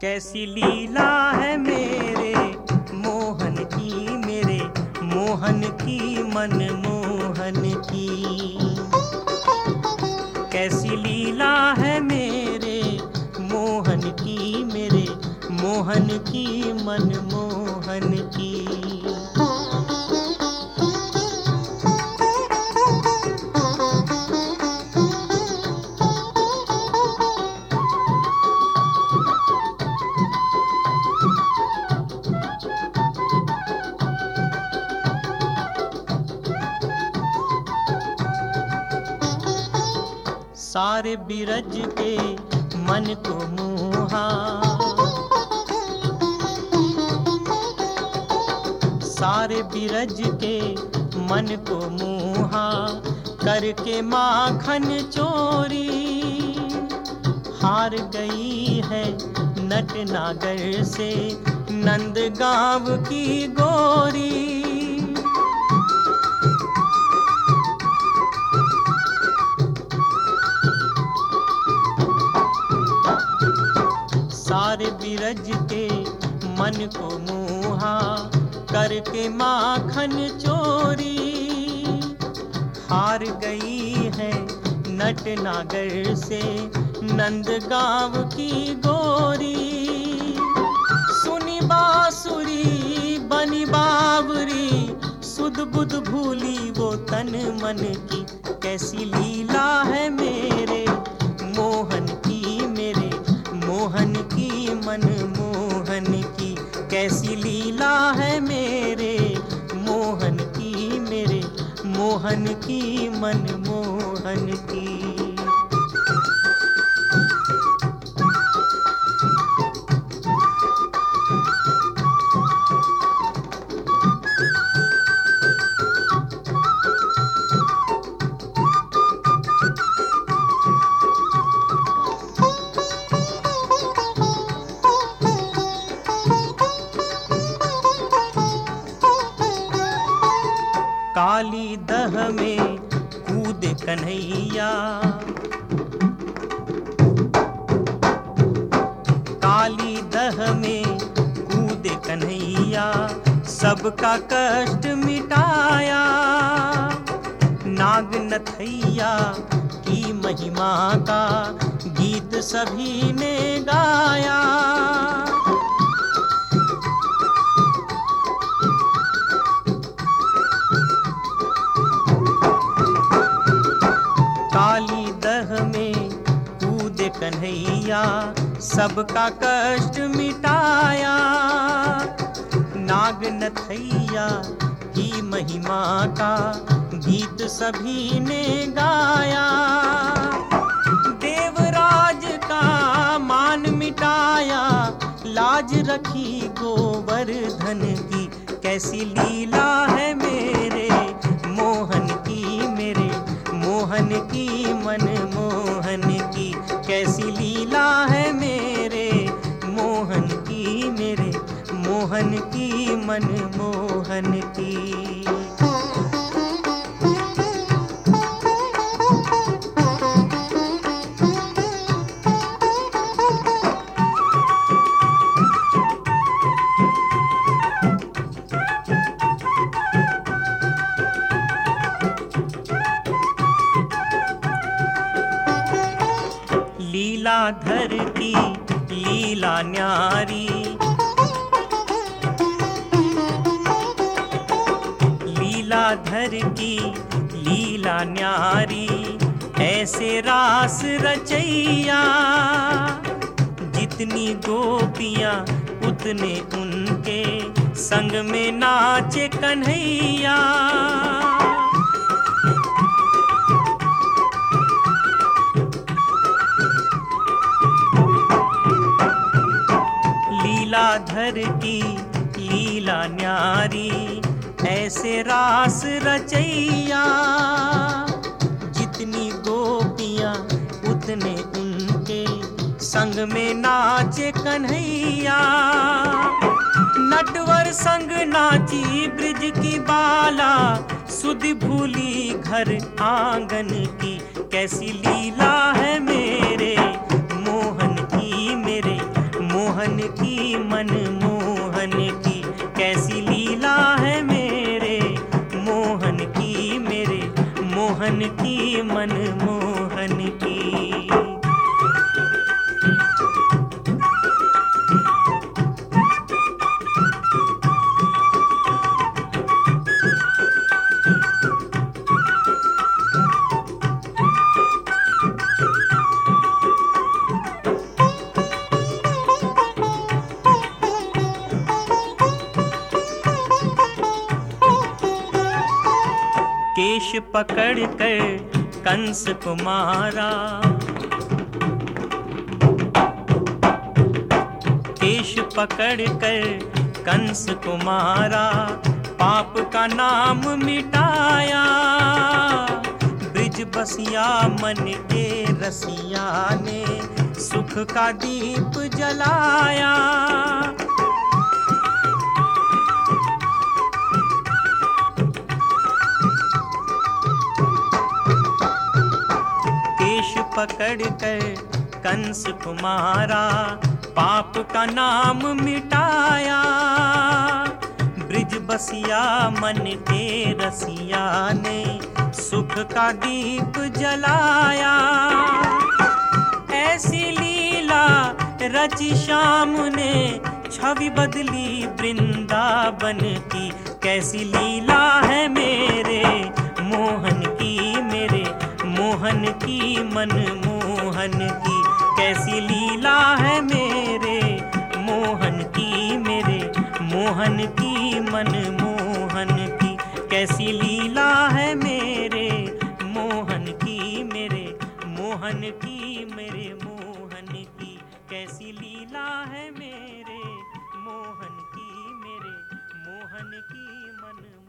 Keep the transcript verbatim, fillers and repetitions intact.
कैसी लीला है मेरे मोहन की, मेरे मोहन की, मनमोहन की। कैसी लीला है मेरे मोहन की, मेरे मोहन की, मनमोहन की। सारे बिरज के मन को मोहा, सारे बिरज के मन को मोहा, करके माखन चोरी। हार गई है नट नागर से नंद गांव की गोरी। सारे बिरज के मन को मोहा, करके माखन चोरी। हार गई है नट नागर से नंद गांव की गोरी। सुनी बांसुरी बनी बावरी, सुध बुध भूली वो तन मन की। कैसी लीला है मेरे मोहन की, मेरे मोहन की, मनमोहन की। कैसी लीला है मेरे मोहन की, मेरे मोहन की, मनमोहन की। काली दह में कूद कन्हैया, काली दह में कूद कन्हैया, सबका कष्ट मिटाया। नाग नथैया की महिमा का गीत सभी ने गाया। काली दह में कूद कन्हैया, सबका कष्ट मिटाया। नाग नथैया की महिमा का गीत सभी ने गाया। देवराज का मान मिटाया, लाज रखी गोवर्धन की। कैसी लीला है मेरे मोहन की, मेरे मोहन की, मनमोहन की। कैसी लीला है मेरे मोहन की, मेरे मोहन की, मनमोहन की। लीलाधर की लीला न्यारी, लीलाधर की लीला न्यारी, ऐसे रास रचैया। जितनी गोपियां उतने उनके संग में नाचे कन्हैया। लीलाधर की लीला न्यारी, ऐसे रास रचैया। जितनी गोपियां उतने उनके संग में नाचे कन्हैया। नटवर संग नाची ब्रिज की बाला, सुध भूली घर आंगन की। कैसी लीला है मेरे मोहन की, मेरे मोहन मोहन की मनमोहन की, कैसी लीला है मेरे मोहन की, मेरे मोहन की मनमोहन की। केश पकड़ कर कंस को मारा, केश पकड़ कर कंस को मारा, पाप का नाम मिटाया, ब्रिज बसिया मन के रसिया ने सुख का दीप जलाया। पकड़ कर कंस को मारा, पाप का नाम मिटाया, ब्रिज बसिया मन के रसिया ने सुख का दीप जलाया। ऐसी लीला रची श्याम ने, छवि बदली वृंदावन की, कैसी लीला है मेरे मोहन की, मेरे मोहन की मनमोहन की, कैसी लीला है मेरे मोहन की, मेरे मोहन की मनमोहन की, कैसी लीला है मेरे मोहन की, मेरे मोहन की, मेरे मोहन की, कैसी लीला है मेरे मोहन की, मेरे मोहन की मन